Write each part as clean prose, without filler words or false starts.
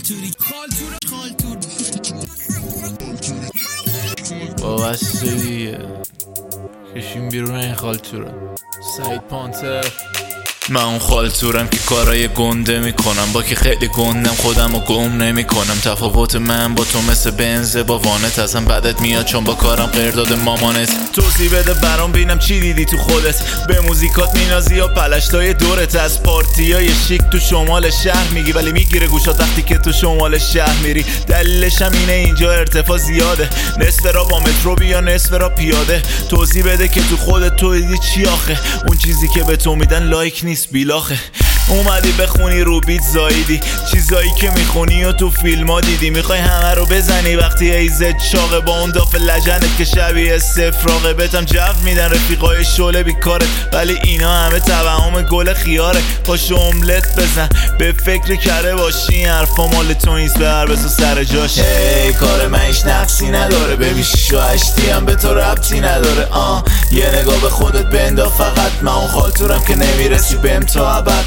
وابسته دیگه کشیم بیرون این خالتوره. سعید پانتر. من اون خالتورم که کارای گنده میکنم، با که خیلی گندم خودم رو گم نمیکنم. تفاوت من با تو مثل بنز با وانت، ازم بدت میاد چون با کارم قرارداد مامانت. توضیح بده برام بینم چی دیدی تو خودت، به موزیکات مینازی یا پلشتای دورت. از پارتیای شیک تو شمال شهر میگی ولی میگیره گوشات وقتی که تو شمال شهر میری. دلیلش هم اینه اینجا ارتفاع زیاده، نصف را با مترو بیا نصف را پیاده. توضیح بده که تو خودت تو دیدی چی آخه، اون چیزی که به تو میدن لایک نیست بیلاخه. اومدی بخونی رو بیت زایدی، چیزایی که میخونی و تو فیلم ها دیدی. میخوای همه رو بزنی وقتی ایزت چاقه، با اون داف لجنت که شبیه سفراغه. بهتم جو میدن رفیقای شعله بیکارت، ولی اینا همه توهم گل خیاره. پاشو املت بزن به فکر کره باشی، حرفا مال تو نیست به هر بسو سر جاش. هی کار من هیچ نقصی نداره، ببین شیشو هشتی هم به تو ربطی نداره. یه نگاه به خودت بندا فقط، من اون خالتورم که نمیرسی بهم تا ابد.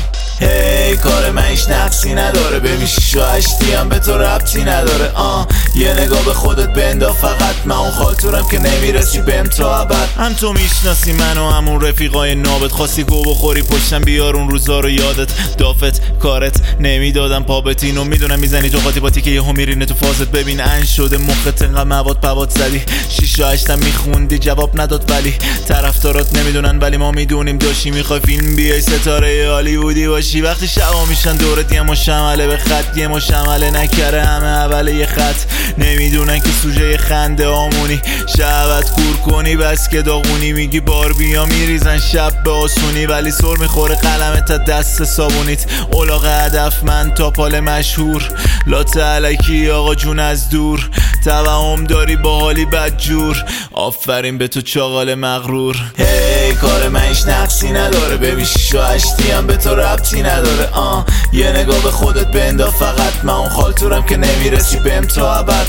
هی کار من هیچ نقصی نداره، ببین شیشو هشتی هم به تو ربطی نداره. یه نگاه به خودت بندا فقط، من اون خالتورم که نمیرسی بهم تا ابد. هم تو میشناسی منو همون رفیقای نابت، خواستی گو بخوری پشتم بیار اون روزا رو یادت. دافت کارت نمیدادم پابت، اینو میدونم میزنی تو قاطی باتی که یهو میرینه تو فازت. ببین ان شده مخت انقدر مواد پواد زدی، شیشو هشتم میخوندی جواب نداد ولی طرفدارات نمیدونن ولی ما میدونیم. داشتی میخوای فیلم بیای ستاره هالیوودی باشی، وقتی شبا میشن دورت یه مشمله به خط، یه مشمله نکره همه اول یه خط. نمیدونن که سوژه خنده آمونی، شبت کور کنی بس که داغونی. میگی بار بیا میریزن شب به آسونی، ولی سر میخوره قلمت تا دست صابونیت. اولاغ هدف من تا پال مشهور، لات علکی آقا جون از دور. توهم داری با حالی بدجور، آفرین به تو چاقال مغرور. هی کار من هیچ نقصی نداره، ببین شیشو هشتی هم به تو ربطی نداره. یه نگاه به خودت بندا فقط، من اون خالتورم که نمیرسی بهم تا ابد.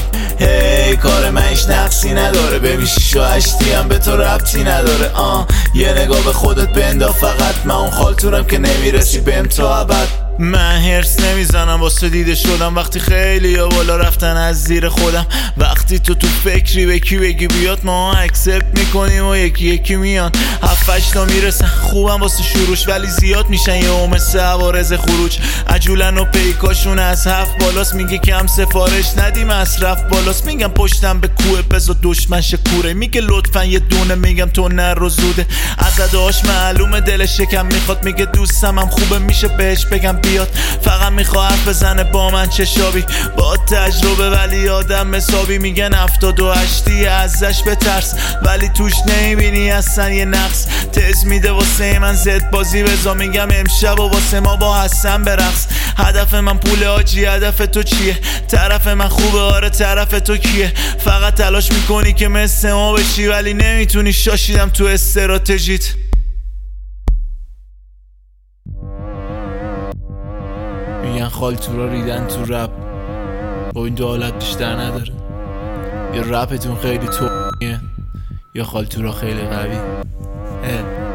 هی کار من هیچ نقصی نداره، ببین شیشو هشتی هم به تو ربطی نداره. یه نگاه به خودت بندا فقط، من اون خالتورم که نمیرسی بهم تا ابد. من هرس نمیزنم واسه دیده شدم، وقتی خیلی یا بالا رفتن از زیر خودم. وقتی تو فکری به کی بگی بیاد، ما اکسپت میکنیم و یکی یکی میان. 7-8 تا میرسن خوبم واسه شروش، ولی زیاد میشن یه مثل عوارض خروج. عجولن و پیکاشون از 7 بالاست، میگه کم سفارش ندی مصرف بالاست. میگم پشتم به کوه بزا دشمن شکوره، میگه لطفا یه دونه، میگم تو نرو زوده. از اداش معلومه دلش شکم میخواد، میگه دوستم هم خوبه میشه بهش بگم بیاد. فقط میخواد حرف بزنه با من چشابی، با تجربه ولی آدم حسابی. میگن 78 ازش بترس، ولی توش نمیبینی اصلا یه نقص. تز میده واسه من زد بازی بزا، میگم امشب و واسه ما با حسن برقص. هدف من پول آجی، هدف تو چیه؟ طرف من خوبه آره طرف تو کیه؟ فقط تلاش میکنی که مثل ما بشی ولی نمیتونی، شاشیدم تو استراتژیت. میگن خالتورا ریدن تو رپ، با این دو حالت بیشتر نداره. یا رپتون خیلی تویه یا خالتورا خیلی قوی.